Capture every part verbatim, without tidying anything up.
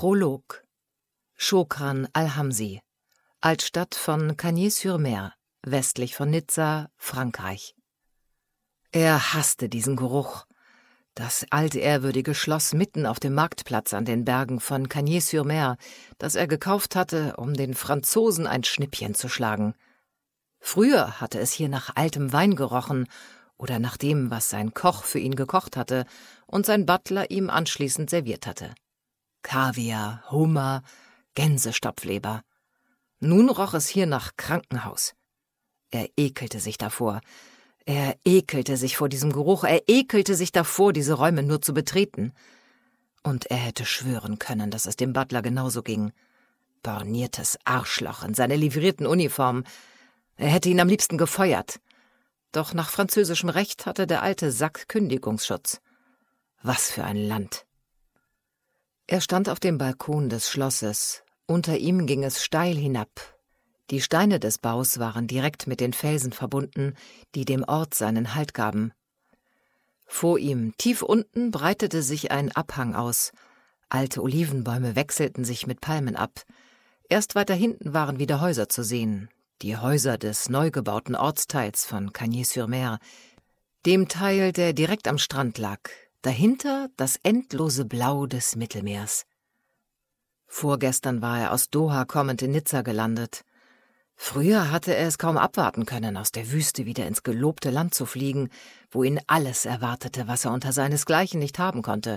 Prolog. Chokran al-Hamsi, Altstadt von Cagnes-sur-Mer, westlich von Nizza, Frankreich. Er hasste diesen Geruch. Das alte, ehrwürdige Schloss mitten auf dem Marktplatz an den Bergen von Cagnes-sur-Mer, das er gekauft hatte, um den Franzosen ein Schnippchen zu schlagen. Früher hatte es hier nach altem Wein gerochen oder nach dem, was sein Koch für ihn gekocht hatte und sein Butler ihm anschließend serviert hatte. Kaviar, Hummer, Gänsestopfleber. Nun roch es hier nach Krankenhaus. Er ekelte sich davor. Er ekelte sich vor diesem Geruch. Er ekelte sich davor, diese Räume nur zu betreten. Und er hätte schwören können, dass es dem Butler genauso ging. Borniertes Arschloch in seiner livrierten Uniform. Er hätte ihn am liebsten gefeuert. Doch nach französischem Recht hatte der alte Sack Kündigungsschutz. Was für ein Land! Er stand auf dem Balkon des Schlosses. Unter ihm ging es steil hinab. Die Steine des Baus waren direkt mit den Felsen verbunden, die dem Ort seinen Halt gaben. Vor ihm, tief unten, breitete sich ein Abhang aus. Alte Olivenbäume wechselten sich mit Palmen ab. Erst weiter hinten waren wieder Häuser zu sehen. Die Häuser des neu gebauten Ortsteils von Cagnes-sur-Mer, dem Teil, der direkt am Strand lag. Dahinter das endlose Blau des Mittelmeers. Vorgestern war er aus Doha kommend in Nizza gelandet. Früher hatte er es kaum abwarten können, aus der Wüste wieder ins gelobte Land zu fliegen, wo ihn alles erwartete, was er unter seinesgleichen nicht haben konnte.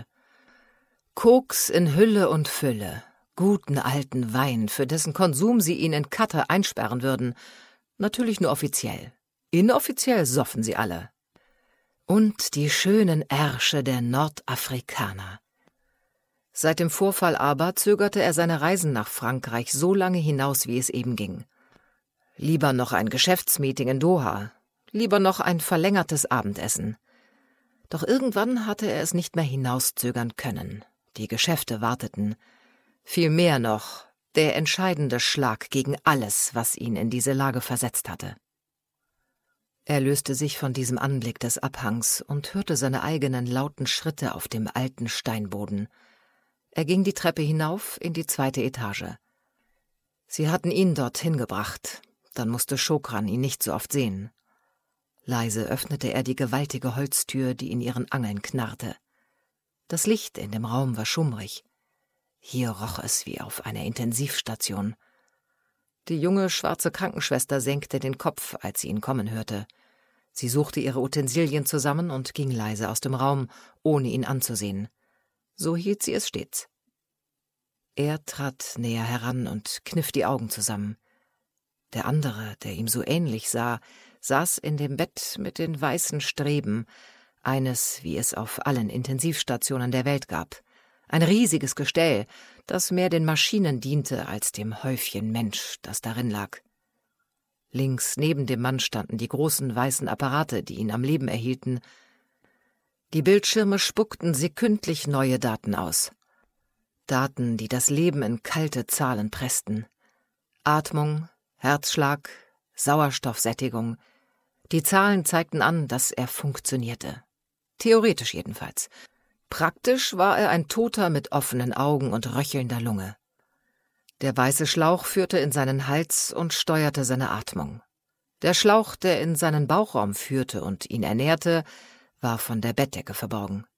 Koks in Hülle und Fülle, guten alten Wein, für dessen Konsum sie ihn in Katar einsperren würden. Natürlich nur offiziell. Inoffiziell soffen sie alle. Und die schönen Ärsche der Nordafrikaner. Seit dem Vorfall aber zögerte er seine Reisen nach Frankreich so lange hinaus, wie es eben ging. Lieber noch ein Geschäftsmeeting in Doha, lieber noch ein verlängertes Abendessen. Doch irgendwann hatte er es nicht mehr hinauszögern können. Die Geschäfte warteten. Viel mehr noch, der entscheidende Schlag gegen alles, was ihn in diese Lage versetzt hatte. Er löste sich von diesem Anblick des Abhangs und hörte seine eigenen lauten Schritte auf dem alten Steinboden. Er ging die Treppe hinauf in die zweite Etage. Sie hatten ihn dorthin gebracht, dann musste Chokran ihn nicht so oft sehen. Leise öffnete er die gewaltige Holztür, die in ihren Angeln knarrte. Das Licht in dem Raum war schummrig. Hier roch es wie auf einer Intensivstation. Die junge, schwarze Krankenschwester senkte den Kopf, als sie ihn kommen hörte. Sie suchte ihre Utensilien zusammen und ging leise aus dem Raum, ohne ihn anzusehen. So hielt sie es stets. Er trat näher heran und kniff die Augen zusammen. Der andere, der ihm so ähnlich sah, saß in dem Bett mit den weißen Streben, eines, wie es auf allen Intensivstationen der Welt gab. Ein riesiges Gestell, das mehr den Maschinen diente als dem Häufchen Mensch, das darin lag. Links neben dem Mann standen die großen weißen Apparate, die ihn am Leben erhielten. Die Bildschirme spuckten sekündlich neue Daten aus. Daten, die das Leben in kalte Zahlen pressten. Atmung, Herzschlag, Sauerstoffsättigung. Die Zahlen zeigten an, dass er funktionierte. Theoretisch jedenfalls. Praktisch war er ein Toter mit offenen Augen und röchelnder Lunge. Der weiße Schlauch führte in seinen Hals und steuerte seine Atmung. Der Schlauch, der in seinen Bauchraum führte und ihn ernährte, war von der Bettdecke verborgen.